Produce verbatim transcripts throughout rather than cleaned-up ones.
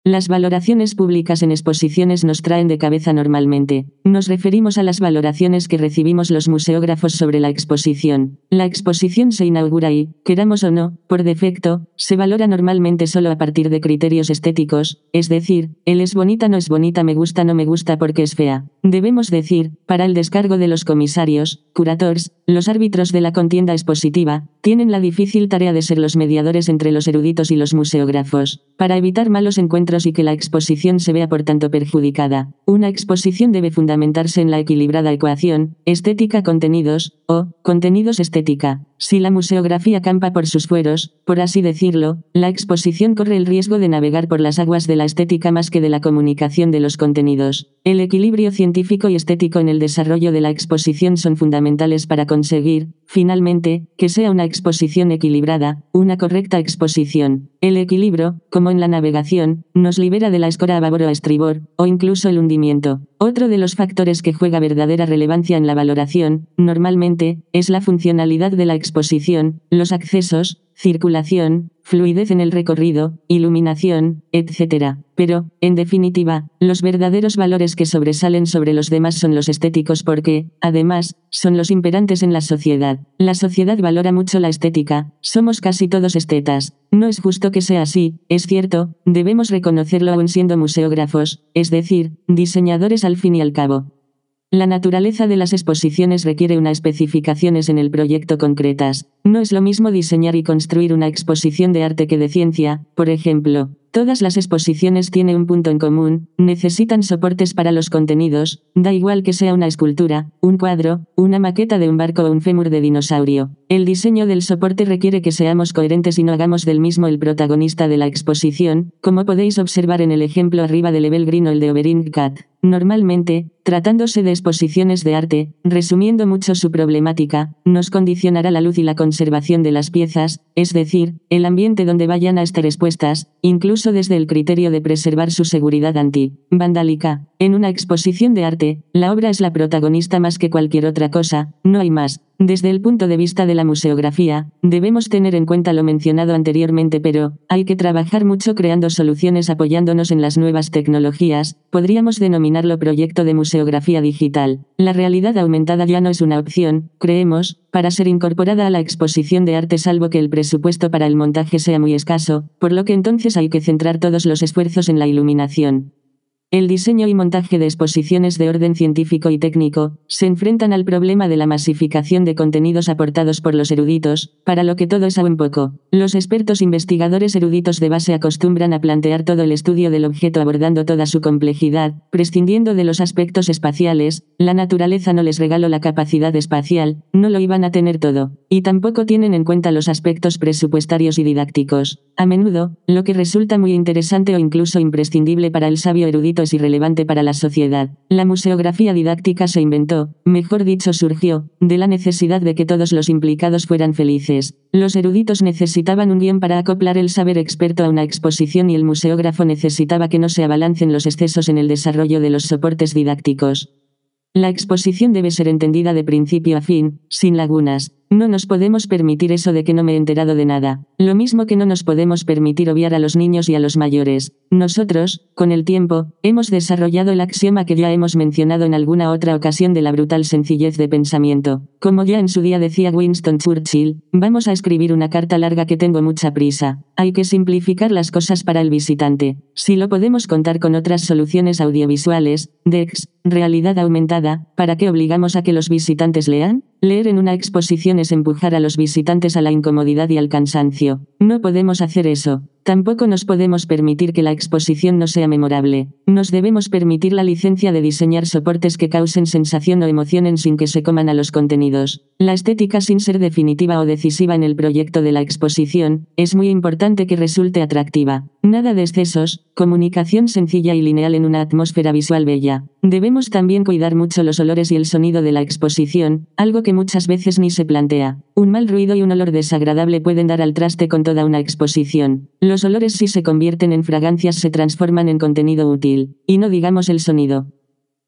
Las valoraciones públicas en exposiciones nos traen de cabeza normalmente. Nos referimos a las valoraciones que recibimos los museógrafos sobre la exposición. La exposición se inaugura y, queramos o no, por defecto, se valora normalmente solo a partir de criterios estéticos, es decir, el es bonita no es bonita, me gusta no me gusta porque es fea. Debemos decir, para el descargo de los comisarios, curators, los árbitros de la contienda expositiva, tienen la difícil tarea de ser los mediadores entre los eruditos y los museógrafos, para evitar malos encuentros y que la exposición se vea por tanto perjudicada. Una exposición debe fundamentarse en la equilibrada ecuación, estética-contenidos, o, contenidos-estética. Si la museografía campa por sus fueros, por así decirlo, la exposición corre el riesgo de navegar por las aguas de la estética más que de la comunicación de los contenidos. El equilibrio científico y estético en el desarrollo de la exposición son fundamentales para conseguir, finalmente, que sea una exposición equilibrada, una correcta exposición. El equilibrio, como en la navegación, nos libera de la escora a babor o a estribor, o incluso el hundimiento. Otro de los factores que juega verdadera relevancia en la valoración, normalmente, es la funcionalidad de la exposición, los accesos, circulación, fluidez en el recorrido, iluminación, etcétera. Pero, en definitiva, los verdaderos valores que sobresalen sobre los demás son los estéticos porque, además, son los imperantes en la sociedad. La sociedad valora mucho la estética, somos casi todos estetas. No es justo que sea así, es cierto, debemos reconocerlo aún siendo museógrafos, es decir, diseñadores al fin y al cabo. La naturaleza de las exposiciones requiere unas especificaciones en el proyecto concretas. No es lo mismo diseñar y construir una exposición de arte que de ciencia, por ejemplo. Todas las exposiciones tienen un punto en común, necesitan soportes para los contenidos, da igual que sea una escultura, un cuadro, una maqueta de un barco o un fémur de dinosaurio. El diseño del soporte requiere que seamos coherentes y no hagamos del mismo el protagonista de la exposición, como podéis observar en el ejemplo arriba del Evel Green o el de Overingcat. Normalmente, tratándose de exposiciones de arte, resumiendo mucho su problemática, nos condicionará la luz y la conservación de las piezas, es decir, el ambiente donde vayan a estar expuestas, incluso desde el criterio de preservar su seguridad anti-vandálica. En una exposición de arte, la obra es la protagonista más que cualquier otra cosa, no hay más. Desde el punto de vista de la museografía, debemos tener en cuenta lo mencionado anteriormente, pero hay que trabajar mucho creando soluciones apoyándonos en las nuevas tecnologías, podríamos denominarlo proyecto de museografía digital. La realidad aumentada ya no es una opción, creemos, para ser incorporada a la exposición de arte salvo que el presupuesto para el montaje sea muy escaso, por lo que entonces hay que centrar todos los esfuerzos en la iluminación. El diseño y montaje de exposiciones de orden científico y técnico se enfrentan al problema de la masificación de contenidos aportados por los eruditos, para lo que todo es aún poco. Los expertos investigadores eruditos de base acostumbran a plantear todo el estudio del objeto abordando toda su complejidad, prescindiendo de los aspectos espaciales. La naturaleza no les regaló la capacidad espacial, no lo iban a tener todo, y tampoco tienen en cuenta los aspectos presupuestarios y didácticos. A menudo, lo que resulta muy interesante o incluso imprescindible para el sabio erudito es irrelevante para la sociedad. La museografía didáctica se inventó, mejor dicho surgió, de la necesidad de que todos los implicados fueran felices. Los eruditos necesitaban un guión para acoplar el saber experto a una exposición y el museógrafo necesitaba que no se abalancen los excesos en el desarrollo de los soportes didácticos. La exposición debe ser entendida de principio a fin, sin lagunas. No nos podemos permitir eso de que no me he enterado de nada. Lo mismo que no nos podemos permitir obviar a los niños y a los mayores. Nosotros, con el tiempo, hemos desarrollado el axioma que ya hemos mencionado en alguna otra ocasión de la brutal sencillez de pensamiento. Como ya en su día decía Winston Churchill, vamos a escribir una carta larga que tengo mucha prisa. Hay que simplificar las cosas para el visitante. Si lo podemos contar con otras soluciones audiovisuales, D E X, realidad aumentada, ¿para qué obligamos a que los visitantes lean? Leer en una exposición es empujar a los visitantes a la incomodidad y al cansancio. No podemos hacer eso. Tampoco nos podemos permitir que la exposición no sea memorable. Nos debemos permitir la licencia de diseñar soportes que causen sensación o emocionen sin que se coman a los contenidos. La estética, sin ser definitiva o decisiva en el proyecto de la exposición, es muy importante que resulte atractiva. Nada de excesos, comunicación sencilla y lineal en una atmósfera visual bella. Debemos también cuidar mucho los olores y el sonido de la exposición, algo que muchas veces ni se plantea. Un mal ruido y un olor desagradable pueden dar al traste con toda una exposición. Los olores, si se convierten en fragancias, se transforman en contenido útil. Y no digamos el sonido.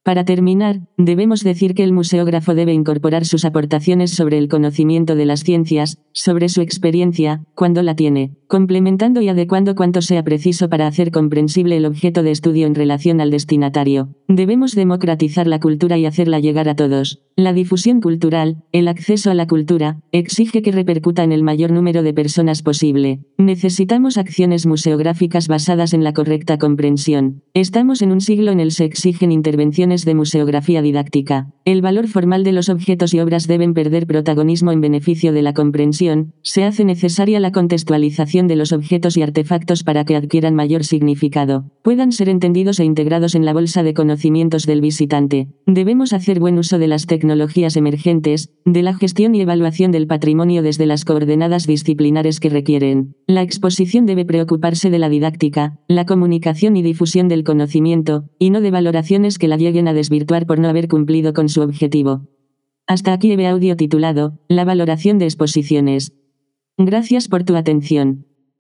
Para terminar, debemos decir que el museógrafo debe incorporar sus aportaciones sobre el conocimiento de las ciencias, sobre su experiencia, cuando la tiene, complementando y adecuando cuanto sea preciso para hacer comprensible el objeto de estudio en relación al destinatario. Debemos democratizar la cultura y hacerla llegar a todos. La difusión cultural, el acceso a la cultura, exige que repercuta en el mayor número de personas posible. Necesitamos acciones museográficas basadas en la correcta comprensión. Estamos en un siglo en el que se exigen intervenciones de museografía didáctica. El valor formal de los objetos y obras deben perder protagonismo en beneficio de la comprensión. Se hace necesaria la contextualización de los objetos y artefactos para que adquieran mayor significado, puedan ser entendidos e integrados en la bolsa de conocimientos del visitante. Debemos hacer buen uso de las tecnologías emergentes, de la gestión y evaluación del patrimonio desde las coordenadas disciplinares que requieren. La exposición debe preocuparse de la didáctica, la comunicación y difusión del conocimiento, y no de valoraciones que la lleguen a desvirtuar por no haber cumplido con su objetivo. Hasta aquí el audio titulado, La valoración de exposiciones. Gracias por tu atención.